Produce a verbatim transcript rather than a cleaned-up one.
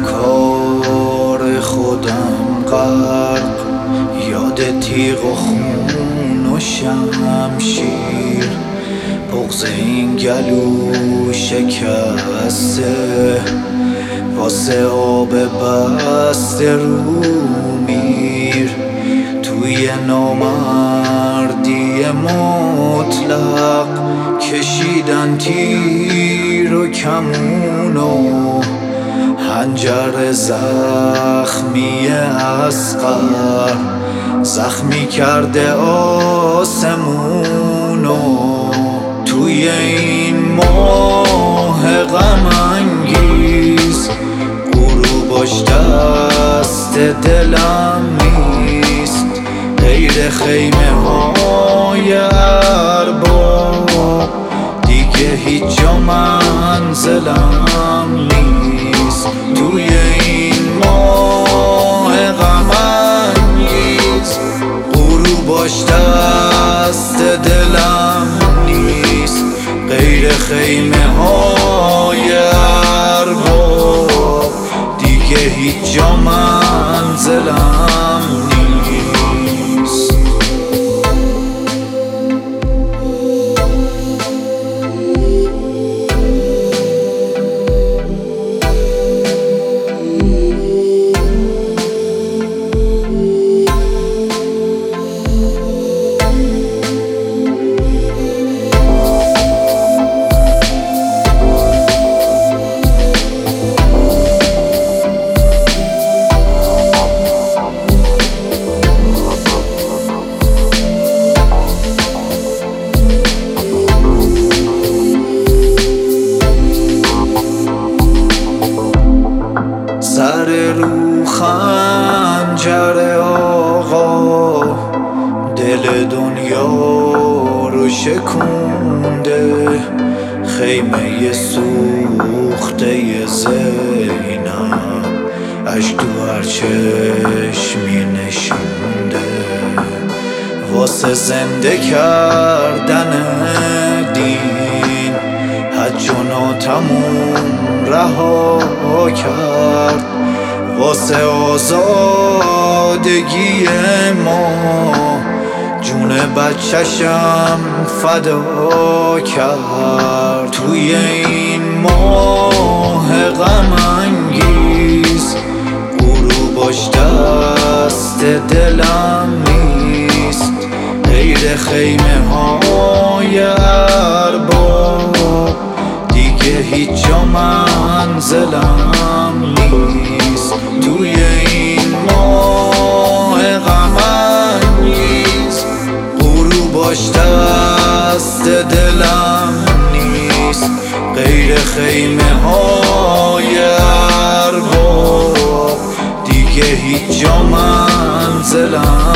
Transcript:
کار خودم غرق، یاد تیغ و خون و شمشیر، بغض این گلو شکسته واسه آب بسته رو میر. توی نامردی مطلق کشیدن تیر و کمون و حنجر زخمی اصغر زخمی کرده آسمونو. توی این ماه غم انگیز غروبش دست دلم نیست، غیر خیمه های ارباب دیگه هیچ جا منزلم نیست. توی این ماه غم انگیز غروبش دست دلم نیست، غیر خیمه های ارباب دیگه هیچ جا منزلم نیست. سر رو خنجر آقا دل دنیا رو شکونده، خیمه سوخته زینب اشک تو هر چشمی نشونده. واسه زنده کردن دین حج و ناتموم رها کرد، واسه آزادگی ما جون بچه‌شم فدا کرد. توی این ماه غم انگیز غروبش دست دلم نیست، غیر خیمه های ارباب دیگه هیچ جا منزلم نیست. توی این ماه غم انگیز غروبش دست دلم نیست، غیر خیمه های ارباب دیگه هیچ جا منزلم